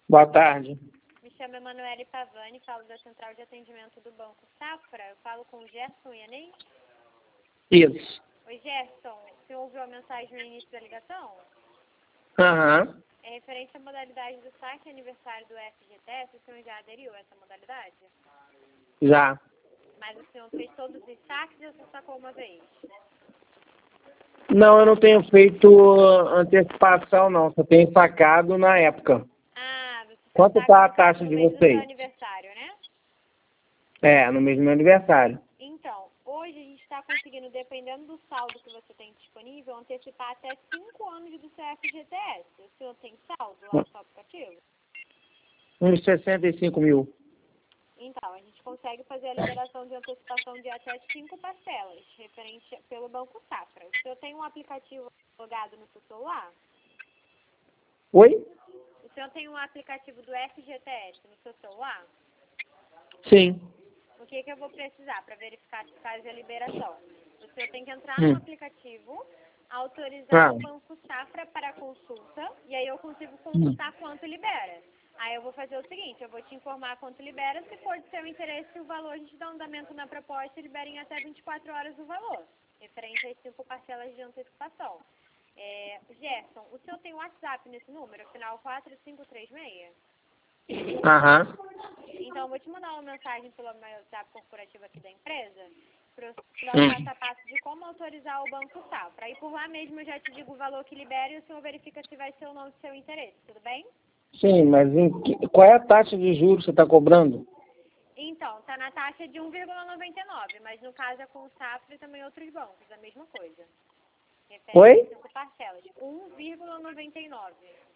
Boa tarde. Me chamo Emanuele Pavani, falo da Central de Atendimento do Banco Safra. Eu falo com o Gerson Yanez. Isso. Oi, Gerson. Você ouviu a mensagem no início da ligação? Aham. É referente à modalidade do saque aniversário do FGTS. O senhor já aderiu a essa modalidade? Já. Mas o senhor fez todos os saques ou você sacou uma vez? Não, eu não tenho feito antecipação, não. Só tenho sacado na época. Ah, você Quanto saca está a no taxa no de mês do seu vocês? aniversário, né? É, no mês do meu aniversário. Então, hoje a gente está conseguindo, dependendo do saldo que você tem disponível, antecipar até 5 anos do seu FGTS. O senhor tem saldo lá no seu aplicativo? Uns 65 mil. Então, a gente consegue fazer a liberação de antecipação de até 5 parcelas, referente pelo Banco Safra. O senhor tem um aplicativo logado no seu celular? Oi? O senhor tem um aplicativo do FGTS no seu celular? Sim. O que eu vou precisar para verificar se faz a liberação? O senhor tem que entrar no aplicativo, autorizar o Banco Safra para consulta, e aí eu consigo consultar quanto libera. Aí eu vou fazer o seguinte, eu vou te informar quanto libera, se for de seu interesse o valor, a gente dá um andamento na proposta e libera em até 24 horas o valor, referente às 5 parcelas de antecipação. Gerson, o senhor tem WhatsApp nesse número, final 4536? Aham. Então, eu vou te mandar uma mensagem pelo meu WhatsApp corporativo aqui da empresa, para você dar um passo a passo de como autorizar o Banco Safra. Aí por lá mesmo eu já te digo o valor que libera e o senhor verifica se vai ser ou não do seu interesse, tudo bem? Sim, mas qual é a taxa de juros que você está cobrando? Então, tá na taxa de 1,99, mas no caso é com o Safra e também outros bancos, a mesma coisa. Oi? 5 parcelas, 1,99.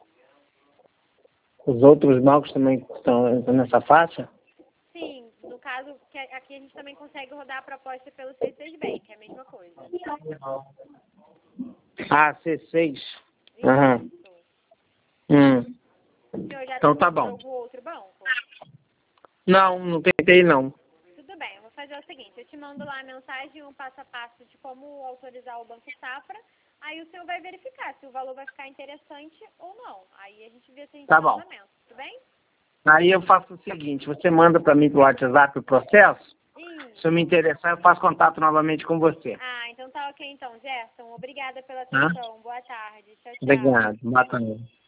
Os outros bancos também estão nessa faixa? Sim, no caso, que aqui a gente também consegue rodar a proposta pelo C6 Bank, é a mesma coisa. Ah, C6. Aham. O senhor já Então tentou tá por bom. algum outro banco? Não tentei não. Tudo bem, eu vou fazer o seguinte, eu te mando lá a mensagem, um passo a passo de como autorizar o Banco Safra, aí o senhor vai verificar se o valor vai ficar interessante ou não. Aí a gente vê se a gente Tá dá bom. andamento, tudo bem? Aí eu faço o seguinte, você manda para mim pelo WhatsApp o processo, Sim. se eu me interessar eu faço contato novamente com você. Ah, então tá ok então, Gerson. Obrigada pela Tá? atenção. Boa tarde. Tchau, tchau. Obrigado. Boa tarde.